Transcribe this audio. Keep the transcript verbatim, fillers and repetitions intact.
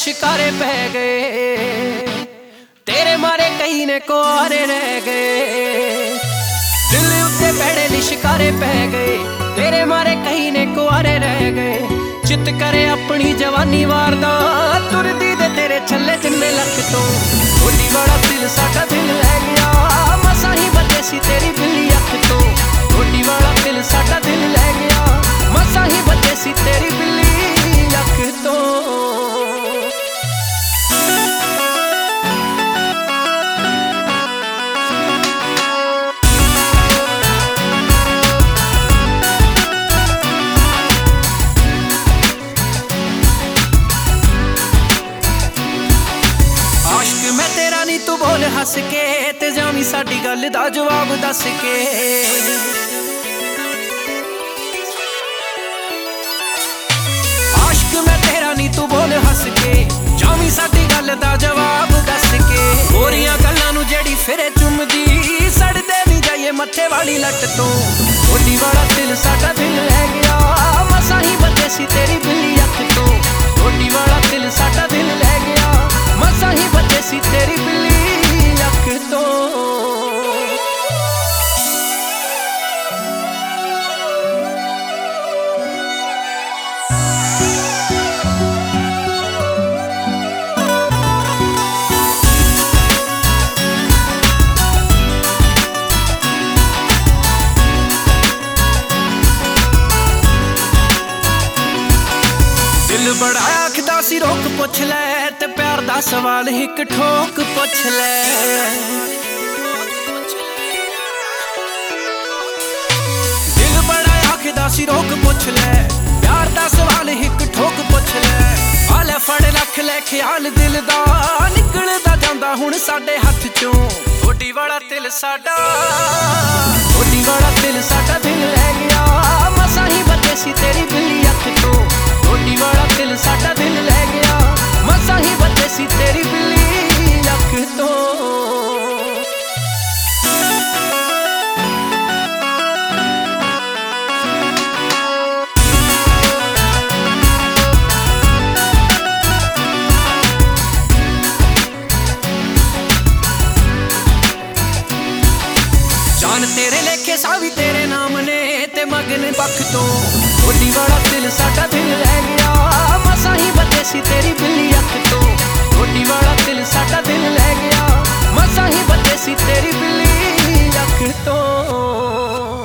शिकारे पै गए, तेरे मारे कई ने कुआरे रह गए। दिल उत्ते भैड़े लिशकारे पै गए, तेरे मारे कई ने कुआरे रह गए। चित करे अपनी जवानी वारदा, तुरदी दे तेरे छल्ले जिन्ने लख तो। होली वाला दिल साडा दिल लै गया, मसा ही बचे सी तेरी बिल्ली अख तो। होली वाला दिल साडा दिल लै गया, मसा ही बचे सी तेरी बिल्ली अख तो। तू बोल हस के ते जावी साडी गल दा जवाब दस के। आशिक मैं तेरा नी तू बोल हस के, जावी साडी गल दा जवाब दस के। होरियां गल्लां नू जेड़ी फिरे चुमदी, सड़दे नी जाइए मत्थे वाली लट तो। होली वाला दिल साडा दिल लै गया, मसा ही बचे सी तेरी बिल्ली अख तो। होली वाला दिल साडा दिल लै गया, मसा ही बचे सी तेरी बिल्ली अख तो। दिल बड़ा आखदा सी रोक पुछ लै, ते प्यार दा सवाल हिक ठोक पुछ लै। दिल बड़ा आखदा सी रोक पुछ लै, प्यार दा सवाल हिक ठोक पुछ लै। आले फड़ रख लै ख्याल दिल दा, निकलदा जांदा हुण साडे हत्थ चों। होली वाला दिल साडा, होली वाला दिल साडा दिल लै गया, मसा ही बचे सी तेरी बिल्ली अख तो। होली वाला दिल साडा दिल लै गया, मसा ही बचे सी तेरी बिल्ली अख तो। जान तेरे लेखे सावी तेरे नाम ने, ते मगन बख तो। होली वाला दिल साडा दिल लै गया, मसा ही बचे सी तेरी बिल्ली अख तो। होली वाला दिल साडा दिल लै गया, मसा ही बचे सी तेरी बिल्ली अख तो।